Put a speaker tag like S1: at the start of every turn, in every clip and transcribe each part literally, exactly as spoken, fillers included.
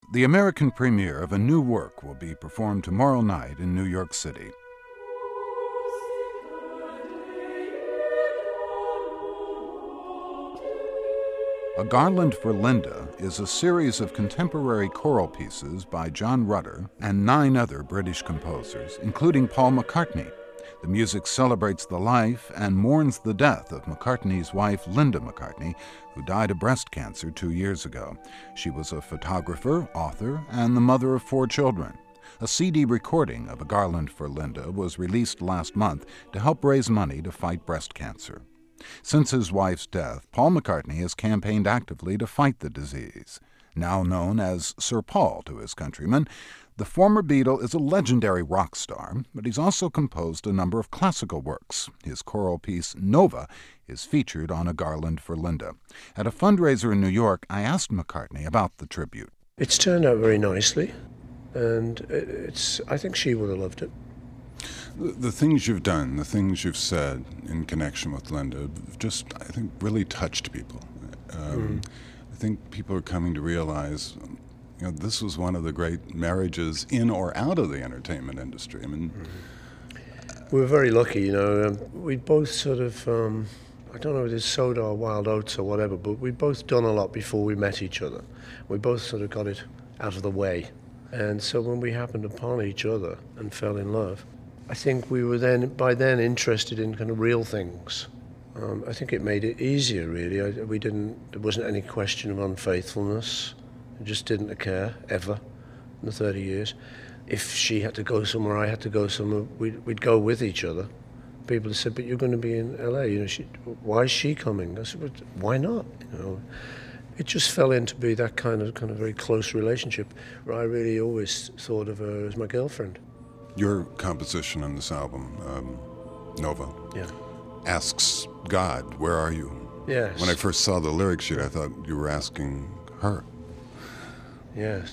S1: The American premiere of a new work will be performed tomorrow night in New York City. A Garland for Linda is a series of contemporary choral pieces by John Rutter and nine other British composers, including Paul McCartney. The music celebrates the life and mourns the death of McCartney's wife, Linda McCartney, who died of breast cancer two years ago. She was a photographer, author, and the mother of four children. A C D recording of A Garland for Linda was released last month to help raise money to fight breast cancer. Since his wife's death, Paul McCartney has campaigned actively to fight the disease. Now known as Sir Paul to his countrymen, the former Beatle is a legendary rock star, but he's also composed a number of classical works. His choral piece, Nova, is featured on A Garland for Linda. At a fundraiser in New York, I asked McCartney about the tribute.
S2: It's turned out very nicely, and it's. I think she would have loved it.
S3: The, the things you've done, the things you've said in connection with Linda, have just, I think, really touched people. Um, mm. I think people are coming to realize, you know, this was one of the great marriages in or out of the entertainment industry. I mean,
S2: mm. we were very lucky, you know. Um, we both sort of, um, I don't know if it's soda or wild oats or whatever, but we'd both done a lot before we met each other. We both sort of got it out of the way. And so when we happened upon each other and fell in love, I think we were then, by then, interested in kind of real things. Um, I think it made it easier, really. I, we didn't, there wasn't any question of unfaithfulness. It just didn't occur, ever, in the thirty years. If she had to go somewhere, I had to go somewhere, we'd, we'd go with each other. People said, but you're going to be in L A, you know, she, why is she coming? I said, well, why not? You know, it just fell in to be that kind of, kind of very close relationship, where I really always thought of her as my girlfriend.
S3: Your composition on this album, um, Nova,
S2: yeah.
S3: asks God, where are you?
S2: Yes.
S3: When I first saw the lyric sheet, I thought you were asking her.
S2: Yes.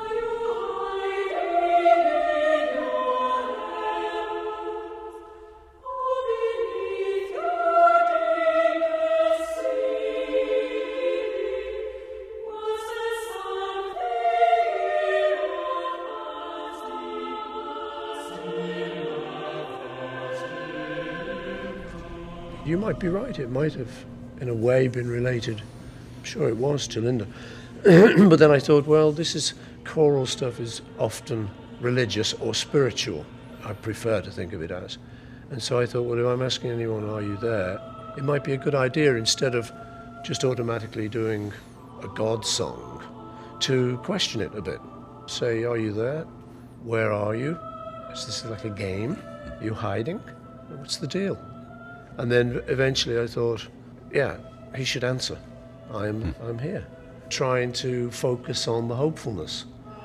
S2: You might be right, it might have, in a way, been related. I'm sure it was to Linda. But then I thought, well, this is, choral stuff is often religious or spiritual. I prefer to think of it as. And so I thought, well, if I'm asking anyone, are you there? It might be a good idea, instead of just automatically doing a God song, to question it a bit. Say, are you there? Where are you? Is this like a game? Are you hiding? What's the deal? And then eventually I thought, yeah, he should answer. I'm, I'm here. Trying to focus on the hopefulness.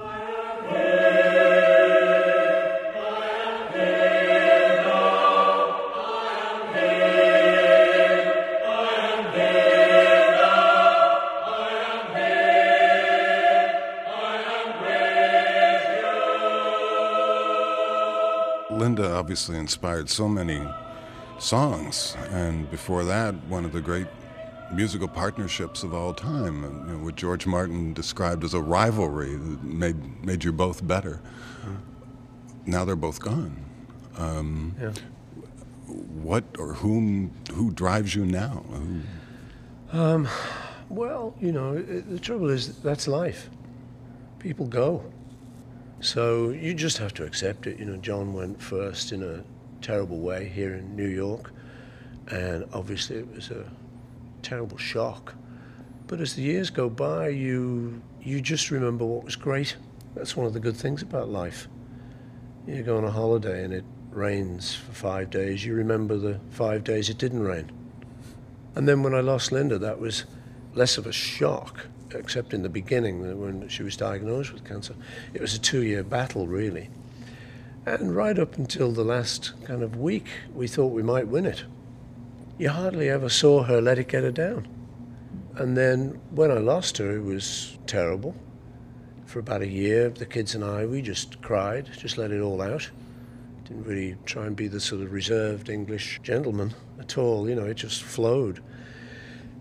S3: Linda obviously inspired so many songs, and before that, one of the great musical partnerships of all time, you know, what George Martin described as a rivalry that made made you both better. Mm. Now they're both gone. Um,
S2: yeah.
S3: What or whom who drives you now? Who...
S2: Um, well, you know, it, the trouble is that's life. People go, so you just have to accept it. You know, John went first in a terrible way here in New York, and obviously it was a terrible shock. But as the years go by, you you just remember what was great. That's one of the good things about life. You go on a holiday and it rains for five days, you remember the five days it didn't rain. And then when I lost Linda, that was less of a shock, except in the beginning when she was diagnosed with cancer. It was a two-year battle, really. And right up until the last kind of week, we thought we might win it. You hardly ever saw her let it get her down. And then when I lost her, it was terrible. For about a year, the kids and I, we just cried, just let it all out. Didn't really try and be the sort of reserved English gentleman at all, you know, it just flowed.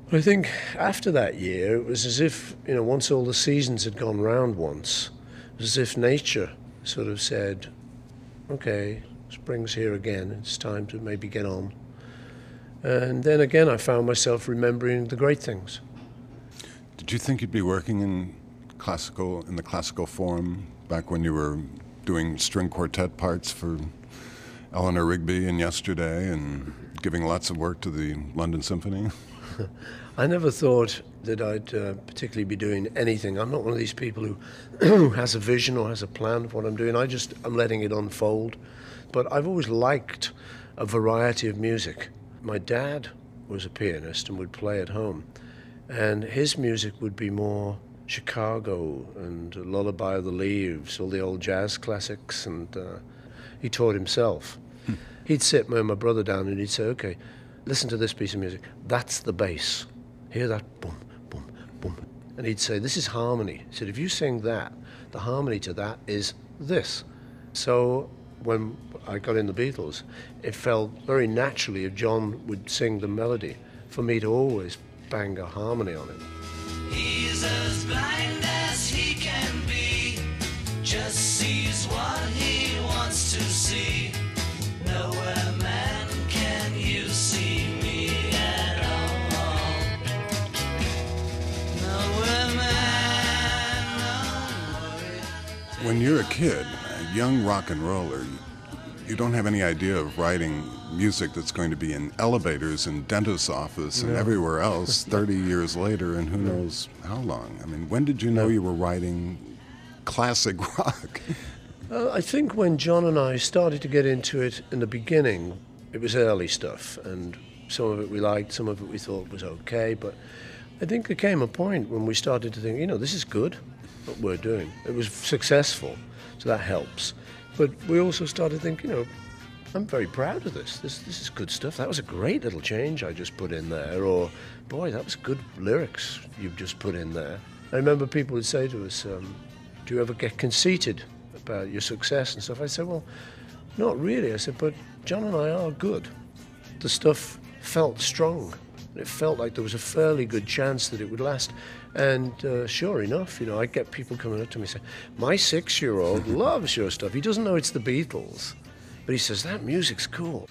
S2: But I think after that year, it was as if, you know, once all the seasons had gone round once, it was as if nature sort of said, okay, spring's here again, it's time to maybe get on. And then again, I found myself remembering the great things.
S3: Did you think you'd be working in classical, in the classical form back when you were doing string quartet parts for Eleanor Rigby and Yesterday and giving lots of work to the London Symphony?
S2: I never thought that I'd uh, particularly be doing anything. I'm not one of these people who has a vision or has a plan of what I'm doing. I just, I'm letting it unfold. But I've always liked a variety of music. My dad was a pianist and would play at home. And his music would be more Chicago and Lullaby of the Leaves, all the old jazz classics. And uh, he taught himself. Hmm. He'd sit me and my brother down and he'd say, okay, listen to this piece of music. That's the bass. Hear that? Boom, boom, boom. And he'd say, this is harmony. He said, if you sing that, the harmony to that is this. So when I got in the Beatles, it felt very naturally if John would sing the melody, for me to always bang a harmony on it.
S4: He's as blind as he can be, just sees what he wants to see. Nowhere, man, can you see me at all? Nowhere, man, nowhere.
S3: When you're a kid, a young rock and roller, you, you don't have any idea of writing music that's going to be in elevators and dentist's office and
S2: No.
S3: everywhere else thirty years later and who knows how long. I mean, when did you know
S2: No.
S3: you were writing classic rock?
S2: Uh, I think when John and I started to get into it in the beginning, it was early stuff, and some of it we liked, some of it we thought was okay, but I think there came a point when we started to think, you know, this is good, what we're doing. It was successful, so that helps. But we also started to think, you know, I'm very proud of this. This this is good stuff. That was a great little change I just put in there, or, boy, that was good lyrics you've just put in there. I remember people would say to us, um, do you ever get conceited about your success and stuff? I said, well, not really. I said, but John and I are good. The stuff felt strong. It felt like there was a fairly good chance that it would last. And uh, sure enough, you know, I get people coming up to me and say, my six-year-old loves your stuff. He doesn't know it's the Beatles, but he says, that music's cool.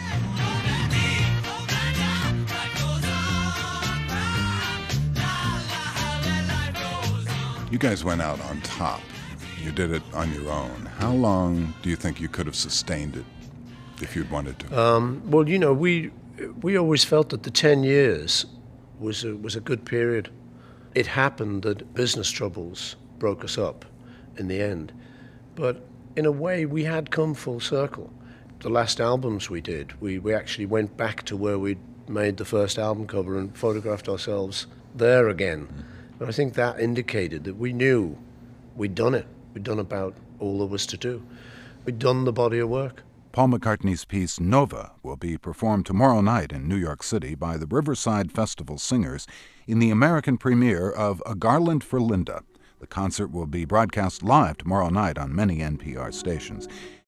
S3: You guys went out on top. You did it on your own. How long do you think you could have sustained it if you'd wanted to?
S2: Um, well, you know, we we always felt that the ten years was a, was a good period. It happened that business troubles broke us up in the end. But in a way, we had come full circle. The last albums we did, we, we actually went back to where we'd made the first album cover and photographed ourselves there again. And I think that indicated that we knew we'd done it. We'd done about all there was to do. We'd done the body of work.
S1: Paul McCartney's piece Nova will be performed tomorrow night in New York City by the Riverside Festival Singers in the American premiere of A Garland for Linda. The concert will be broadcast live tomorrow night on many N P R stations.